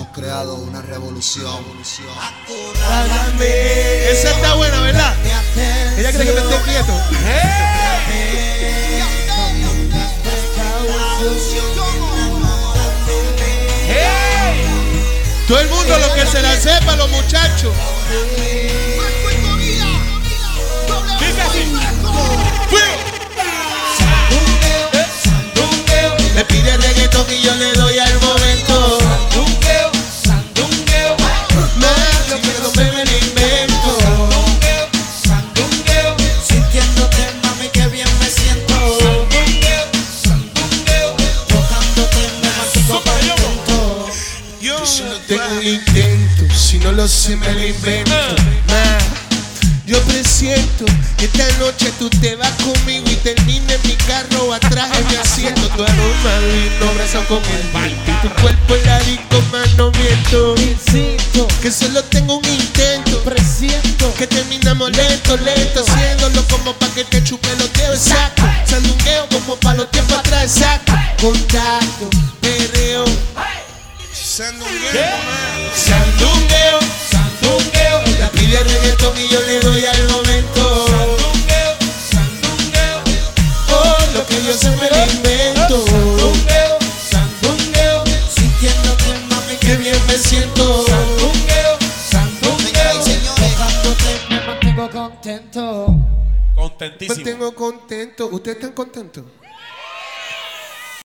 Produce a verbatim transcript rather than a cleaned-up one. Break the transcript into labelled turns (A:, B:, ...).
A: hemos creado una revolución.
B: Hágame. Esa está buena, ¿verdad? Ella cree que me esté quieto. ¡Hey! Todo el mundo lo que se la sepa, los muchachos. Dice así. Me pide reggaetón y yo le doy al momento. Sandungueo, sandungueo. Más lo que no me lo invento. Sandungueo, sandungueo.
A: Sintiéndote, mami, que bien me siento.
B: Sandungueo, sandungueo.
A: Tocándote, me mantengo contento.
B: Yo si no tengo un intento, si no lo sé me lo invento. Ma, yo presiento que esta noche tú te vas conmigo y termina en mi carro atrás en mi asiento. Tu aroma lindo, abrazo con el viento y tu cuerpo en la disco, más no miento.
A: Insisto,
B: Que solo tengo un intento,
A: presiento
B: que terminamos lento, lento, haciéndolo como pa' que te chupe los dedos, exacto. Sandungueo como pa' los tiempos atrás, exacto.
A: contacto.
B: Perreo, sandungueo, sandungueo, sandungueo. Ella pide reggaetón y yo le doy al momento. Sandungueo, sandungueo. Oh, lo que yo sé me lo invento. Sandungueo, sandungueo.
A: Sintiéndote, mami,
B: Qué bien me siento. Sandungueo, sandungueo.
A: tocándote, me mantengo contento.
B: Me
C: Contentísimo.
B: tengo contento. ¿Ustedes están contentos?